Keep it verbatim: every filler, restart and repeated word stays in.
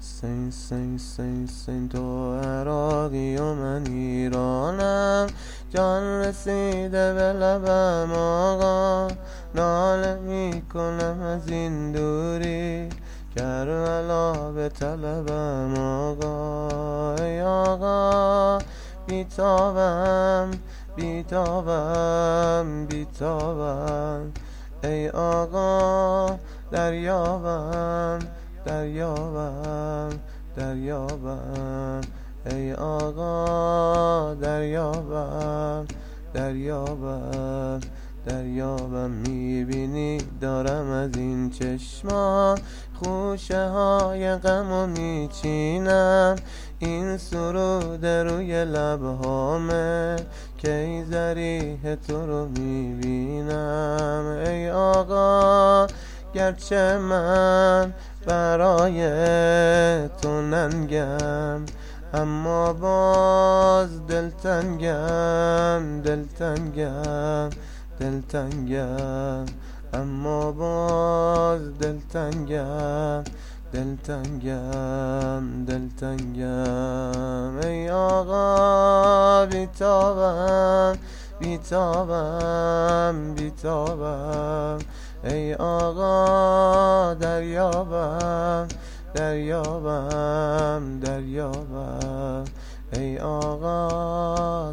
سین سین سین سین تو عراقی و من ایرانم، جان رسیده به لبم آقا، ناله میکنم از این دوری، کربلا به طلبم آقا. ای آقا بیتابم بیتابم بیتابم، ای آقا دریابم دریابم دریابم، ای آقا دریابم دریابم دریابم. میبینی دارم از این چشما خوشه های غم و میچینم، این سرود روی لبهامه که ای ذریح تو رو میبینم. ای آقا گرچه من برای تو ننگم، اما باز دلتنگم دلتنگم دلتنگم، اما باز دلتنگم دلتنگم دلتنگم. ای آقا بیتابم بیتابم بیتابم، ای آقا دریابم دریابم دریابم، ای آقا